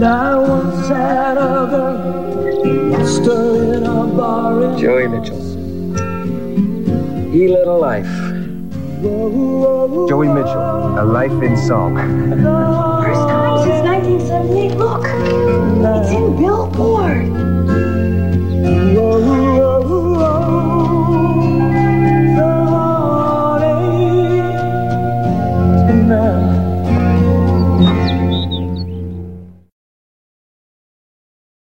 And I once had a girl stood in a bar in Joey Mitchell. He Led a Life. Joey Mitchell, A Life in Song. First time since 1978. Look, it's in Billboard.